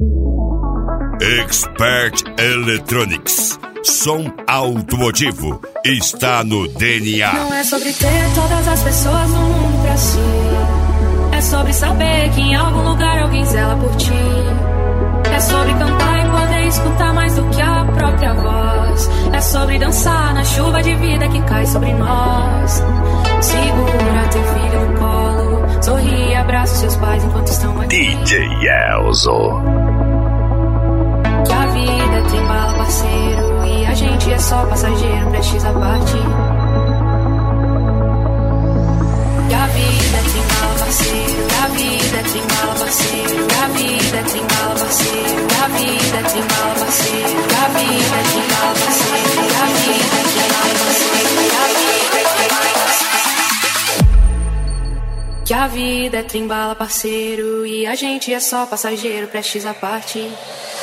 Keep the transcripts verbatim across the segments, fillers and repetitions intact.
Expert Electronics. Som automotivo está no D N A. Não é sobre ter todas as pessoas no mundo pra si. É sobre saber que em algum lugar alguém zela por ti. É sobre cantar e poder escutar mais do que a própria voz. É sobre dançar na chuva de vida que cai sobre nós. Segura teu filho no colo, sorri e abraça seus pais enquanto estão aqui. D J Elzo. Que a vida é trem-bala, parceiro, e a gente é só passageiro, prestes a partir. Que a vida é trem-bala, parceiro, que a vida é trem-bala, parceiro, que a vida é trem-bala, parceiro, que a vida é trem-bala, parceiro, que a vida é trem-bala, parceiro, que a vida é trem-bala, parceiro, que a vida é trem-bala, parceiro. Que a vida é trem-bala, parceiro, e a gente é só passageiro, prestes a partir.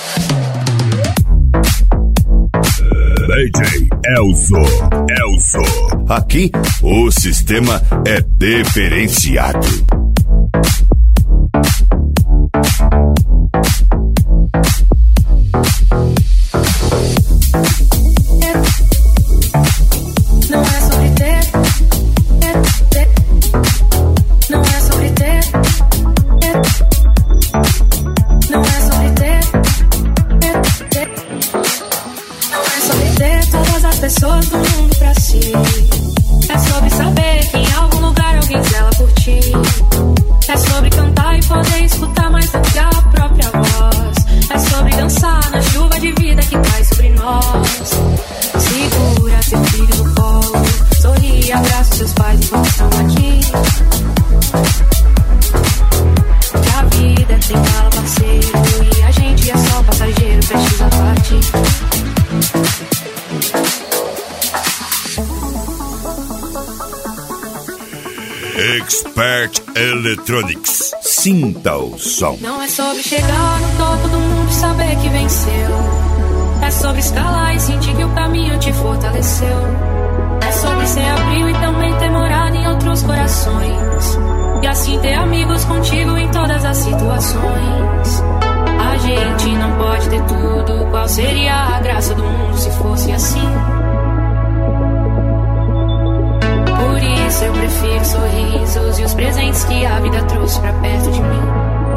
D J Elzo, Elzo. Aqui o sistema é diferenciado. Não é sobre ter, ter, ter. Não é sobre ter, ter. Não é sobre ter, ter, ter. Não é sobre ter todas as pessoas do mundo pra si. É sobre saber que em algum lugar alguém zela por ti. É sobre cantar e poder escutar mais do que a própria voz. É sobre dançar na chuva de vida que cai sobre nós. Segura teu filho no colo, sorri e abraça seus pais enquanto estão aqui. Que a vida é trem-bala, parceiro, e a gente é só passageiro, prestes a partir. Expert Electronics. Sinta o som. Não é sobre chegar no topo do mundo e saber que venceu. É sobre escalar e sentir que o caminho te fortaleceu. É sobre ser abril e também ter morado em outros corações. E assim ter amigos contigo em todas as situações. A gente não pode ter tudo. Qual seria a graça do mundo se fosse assim? Por isso eu prefiro sorrisos e os presentes que a vida trouxe pra perto de mim.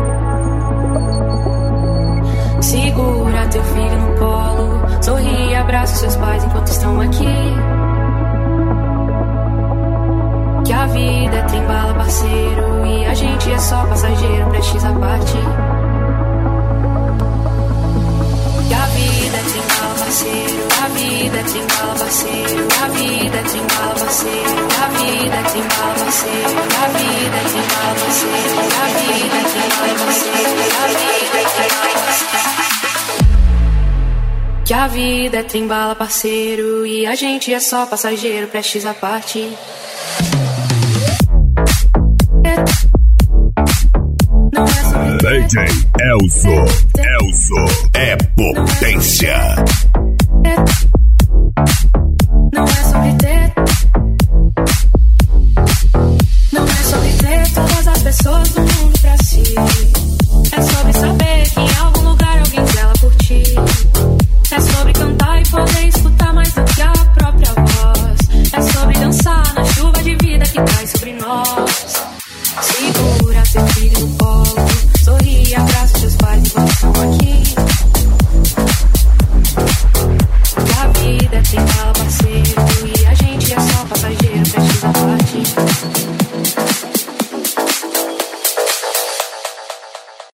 Segura teu filho no colo, sorri e abraça seus pais enquanto estão aqui. Que a vida é trem-bala, parceiro, e a gente é só passageiro, prestes a partir. Que a vida é trem-bala, parceiro, a vida é trem-bala, parceiro, a vida é trem-bala, parceiro, a vida é trem-bala, parceiro, a vida é trem-bala, parceiro, a vida é trem-bala, parceiro, a vida é trem-bala, parceiro. Que a vida é trem-bala, parceiro, e a gente é só passageiro, prestes a partir. D J Elzo, Elzo é potência.